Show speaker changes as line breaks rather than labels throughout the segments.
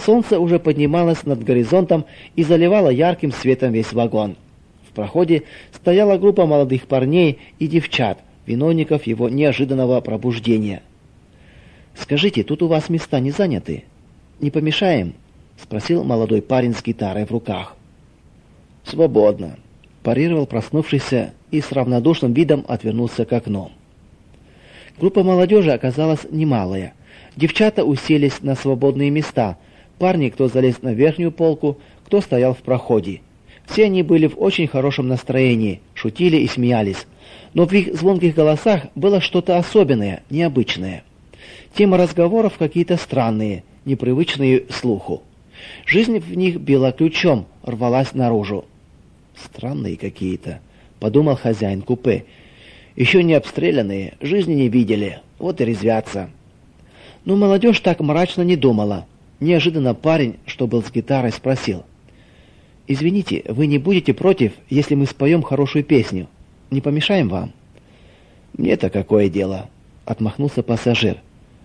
Солнце уже поднималось над горизонтом и заливало ярким светом весь вагон. В проходе стояла группа молодых парней и девчат, виновников его неожиданного пробуждения. «Скажите, тут у вас места не заняты? Не помешаем?» — спросил молодой парень с гитарой в руках. «Свободно», — парировал проснувшийся и с равнодушным видом отвернулся к окну. Группа молодежи оказалась немалая. Девчата уселись на свободные места, парни, кто залез на верхнюю полку, кто стоял в проходе. Все они были в очень хорошем настроении, шутили и смеялись, но в их звонких голосах было что-то особенное, необычное. Темы разговоров какие-то странные, непривычные слуху. Жизнь в них била ключом, рвалась наружу. «Странные какие-то», — подумал хозяин купе. «Еще не обстрелянные, жизни не видели, вот и резвятся». Но молодежь так мрачно не думала. Неожиданно парень, что был с гитарой, спросил: «Извините, вы не будете против, если мы споем хорошую песню? Не помешаем вам?» «Мне-то какое дело?» — отмахнулся пассажир.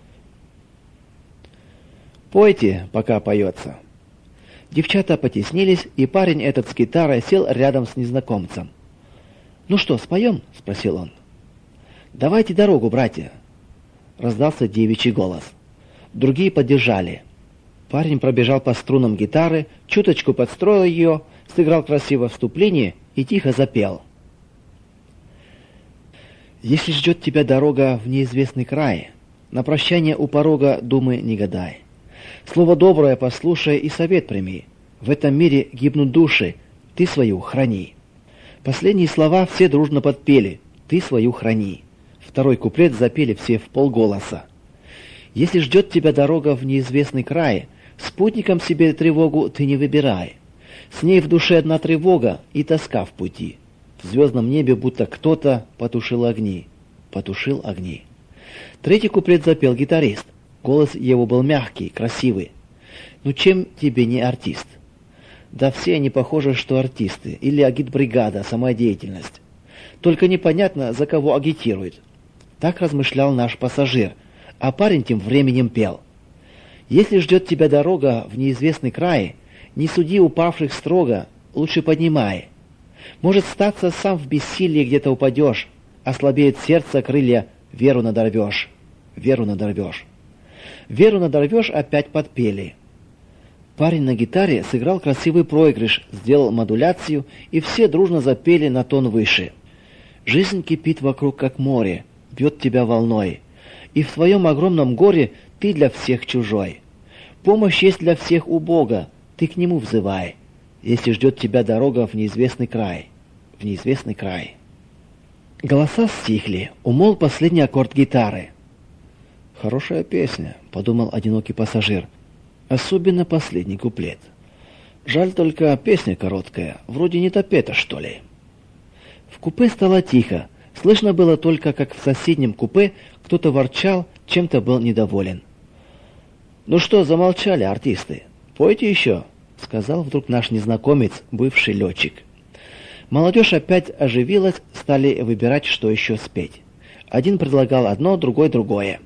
«Пойте, пока поется». Девчата потеснились, и парень этот с гитарой сел рядом с незнакомцем. «Ну что, споем?» — спросил он. «Давайте дорогу, братья!» — раздался девичий голос. Другие поддержали. Парень пробежал по струнам гитары, чуточку подстроил ее, сыграл красивое вступление и тихо запел. «Если ждет тебя дорога в неизвестный край, на прощание у порога думай не гадай. Слово доброе послушай и совет прими. В этом мире гибнут души, ты свою храни». Последние слова все дружно подпели: «Ты свою храни». Второй куплет запели все в полголоса. «Если ждет тебя дорога в неизвестный край, спутником себе тревогу ты не выбирай. С ней в душе одна тревога и тоска в пути. В звездном небе будто кто-то потушил огни». Потушил огни. Третий куплет запел гитарист. Голос его был мягкий, красивый. «Ну чем тебе не артист?» Да все они похожи, что артисты, или агитбригада, самодеятельность. Только непонятно, за кого агитируют. Так размышлял наш пассажир, а парень тем временем пел. «Если ждет тебя дорога в неизвестный край, не суди упавших строго, лучше поднимай. Может статься, сам в бессилии где-то упадешь, ослабеет сердце, крылья, веру надорвешь, веру надорвешь». «Веру надорвешь» опять подпели. Парень на гитаре сыграл красивый проигрыш, сделал модуляцию, и все дружно запели на тон выше. «Жизнь кипит вокруг, как море, бьет тебя волной, и в твоем огромном горе ты для всех чужой. Помощь есть для всех у Бога, ты к Нему взывай, если ждет тебя дорога в неизвестный край, в неизвестный край». Голоса стихли, умолк последний аккорд гитары. «Хорошая песня», — подумал одинокий пассажир. Особенно последний куплет. Жаль только, песня короткая, вроде не топета, что ли. В купе стало тихо. Слышно было только, как в соседнем купе кто-то ворчал, чем-то был недоволен. «Ну что, замолчали, артисты? Пойте еще», — сказал вдруг наш незнакомец, бывший летчик. Молодежь опять оживилась, стали выбирать, что еще спеть. Один предлагал одно, другой другое.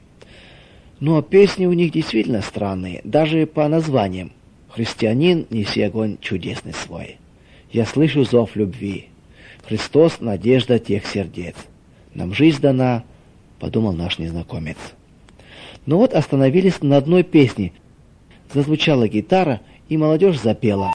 Ну а песни у них действительно странные, даже по названиям. «Христианин, неси огонь чудесный свой». «Я слышу зов любви». «Христос, надежда тех сердец». «Нам жизнь дана», — подумал наш незнакомец. Но вот остановились на одной песне. Зазвучала гитара, и молодежь запела.